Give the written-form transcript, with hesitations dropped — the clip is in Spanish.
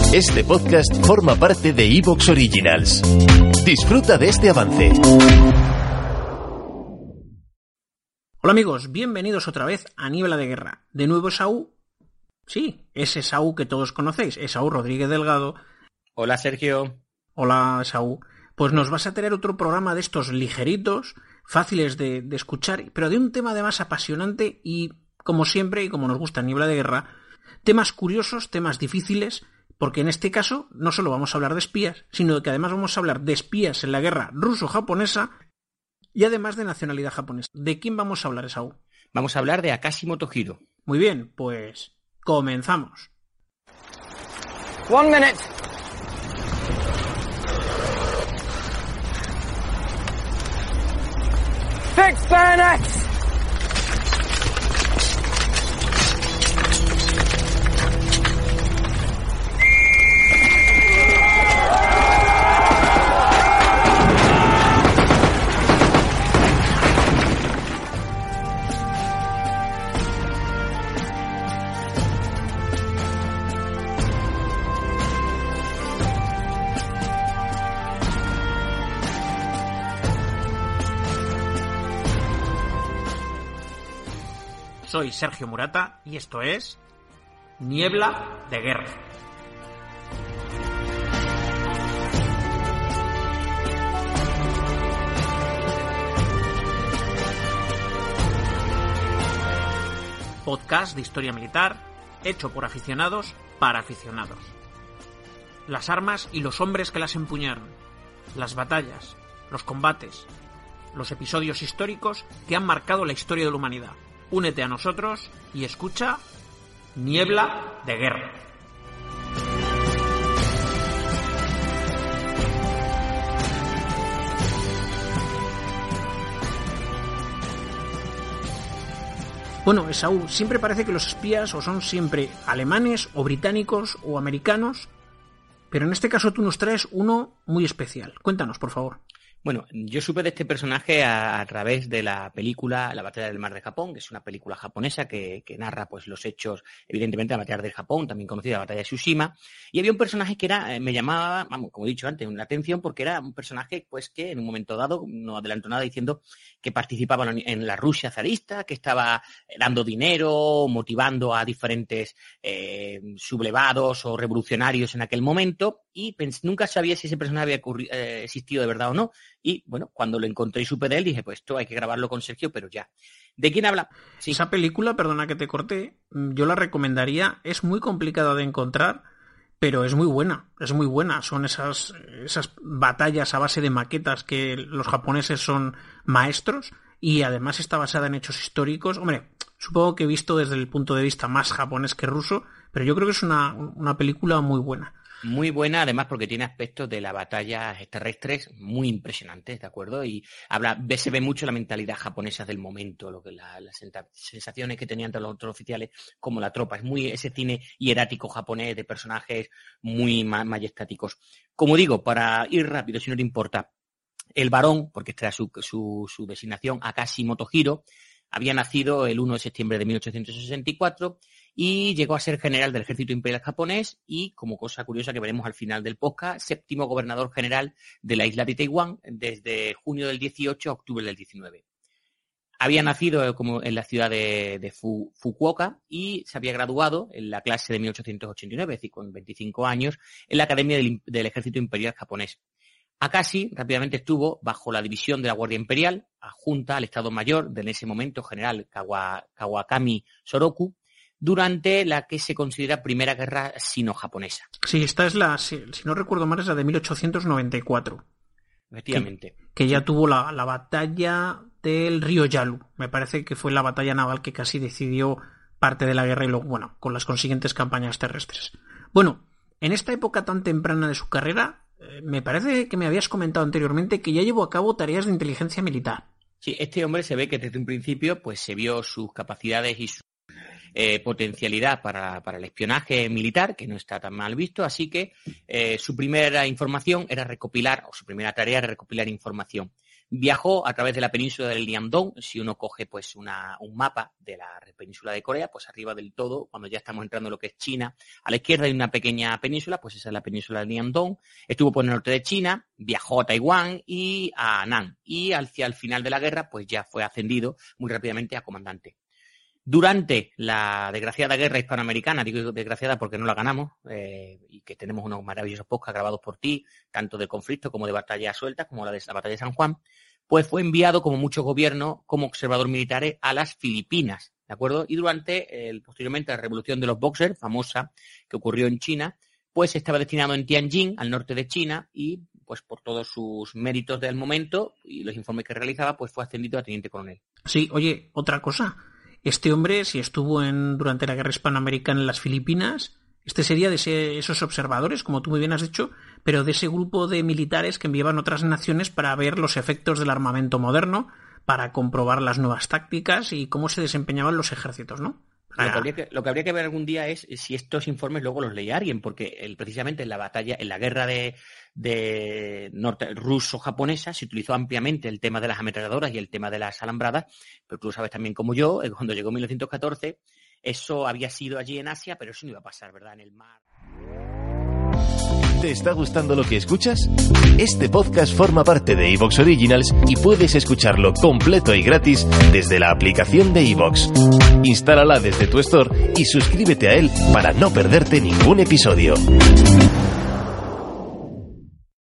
Este podcast forma parte de Evox Originals. Disfruta de este avance. Hola amigos, bienvenidos otra vez a Niebla de Guerra. De nuevo Esaú. Sí, es Esaú que todos conocéis, Esaú Rodríguez Delgado. Hola Sergio. Hola Esaú. Pues nos vas a traer otro programa de estos ligeritos, fáciles de escuchar, pero de un tema además apasionante y, como siempre, y como nos gusta en Niebla de Guerra, temas curiosos, temas difíciles, porque en este caso no solo vamos a hablar de espías, sino que además vamos a hablar de espías en la guerra ruso-japonesa y además de nacionalidad japonesa. ¿De quién vamos a hablar, Esaú? Vamos a hablar de Akashi Motohiro. Muy bien, pues comenzamos. 1 minute. Fix bayonets! Soy Sergio Murata y esto es Niebla de Guerra. Podcast de historia militar hecho por aficionados para aficionados. Las armas y los hombres que las empuñaron, las batallas, los combates, los episodios históricos que han marcado la historia de la humanidad. Únete a nosotros y escucha Niebla de Guerra. Bueno, Esaú, siempre parece que los espías o son siempre alemanes o británicos o americanos, pero en este caso tú nos traes uno muy especial. Cuéntanos, por favor. Bueno, yo supe de este personaje a través de la película La batalla del mar de Japón, que es una película japonesa que narra pues los hechos, evidentemente, de la batalla del Japón, también conocida la batalla de Tsushima, y había un personaje que me llamaba, como he dicho antes, la atención porque era un personaje pues que en un momento dado, no adelantó nada diciendo que participaba en la Rusia zarista, que estaba dando dinero, motivando a diferentes sublevados o revolucionarios en aquel momento, y nunca sabía si ese personaje había existido de verdad o no. Y bueno, cuando lo encontré y supe de él, dije, pues esto hay que grabarlo con Sergio, pero ya. ¿De quién habla? Sí. Esa película, perdona que te corté, yo la recomendaría, es muy complicada de encontrar, pero es muy buena, es muy buena. Son esas batallas a base de maquetas que los japoneses son maestros y además está basada en hechos históricos. Hombre, supongo que he visto desde el punto de vista más japonés que ruso, pero yo creo que es una película muy buena. Muy buena, además, porque tiene aspectos de las batallas terrestres muy impresionantes, ¿de acuerdo? Y se ve mucho la mentalidad japonesa del momento, lo que las sensaciones que tenían todos los otros oficiales, como la tropa. Es muy ese cine hierático japonés de personajes muy majestáticos. Como digo, para ir rápido, si no te importa, el varón, porque esta era su designación, Akashi Motohiro, había nacido el 1 de septiembre de 1864 y llegó a ser general del ejército imperial japonés y, como cosa curiosa que veremos al final del podcast, 7º gobernador general de la isla de Taiwán desde junio del 18 a octubre del 19. Había nacido como en la ciudad de Fukuoka y se había graduado en la clase de 1889, es decir, con 25 años, en la Academia del Ejército Imperial Japonés. Akashi rápidamente estuvo bajo la división de la Guardia Imperial, adjunta al Estado Mayor del en ese momento general Kawakami Soroku, durante la que se considera Primera Guerra Sino-Japonesa. Sí, esta es si no recuerdo mal, es la de 1894. Efectivamente. Que ya tuvo la batalla del río Yalu. Me parece que fue la batalla naval que casi decidió parte de la guerra y luego, bueno, con las consiguientes campañas terrestres. Bueno, en esta época tan temprana de su carrera, me parece que me habías comentado anteriormente que ya llevó a cabo tareas de inteligencia militar. Sí, este hombre se ve que desde un principio pues se vio sus capacidades y su potencialidad para el espionaje militar, que no está tan mal visto, así que su primera información era recopilar, o su primera tarea era recopilar información. viajó a través de la península del Liangdong. Si uno coge pues un mapa de la península de Corea, pues arriba del todo, cuando ya estamos entrando en lo que es China, a la izquierda hay una pequeña península, pues esa es la península del Liangdong. Estuvo por el norte de China, viajó a Taiwán y a Annan, y hacia el final de la guerra pues ya fue ascendido muy rápidamente a comandante. Durante la desgraciada guerra hispanoamericana, digo desgraciada porque no la ganamos, y que tenemos unos maravillosos podcasts grabados por ti, tanto de conflicto como de batallas sueltas, como la batalla de San Juan, pues fue enviado, como muchos gobiernos, como observador militar a las Filipinas, ¿de acuerdo? Y posteriormente, la revolución de los Boxers, famosa, que ocurrió en China, pues estaba destinado en Tianjin, al norte de China, y pues por todos sus méritos del momento y los informes que realizaba, pues fue ascendido a teniente coronel. Sí, oye, otra cosa. Este hombre, si estuvo durante la guerra hispanoamericana en las Filipinas, este sería de esos observadores, como tú muy bien has dicho, pero de ese grupo de militares que enviaban otras naciones para ver los efectos del armamento moderno, para comprobar las nuevas tácticas y cómo se desempeñaban los ejércitos, ¿no? Lo que habría que ver algún día es si estos informes luego los leía alguien, porque precisamente en la guerra de norte ruso-japonesa se utilizó ampliamente el tema de las ametralladoras y el tema de las alambradas, pero tú sabes también como yo, cuando llegó 1914, eso había sido allí en Asia, pero eso no iba a pasar, ¿verdad?, en el mar. ¿Te está gustando lo que escuchas? Este podcast forma parte de iVoox Originals y puedes escucharlo completo y gratis desde la aplicación de iVoox. Instálala desde tu store y suscríbete a él para no perderte ningún episodio.